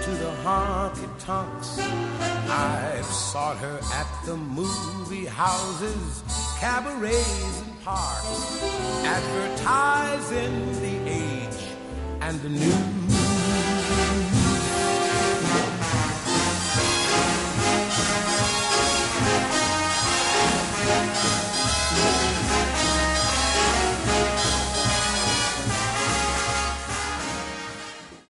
to the honky-tonks. I've sought her at the movie houses, cabarets and parks, advertising the age and the new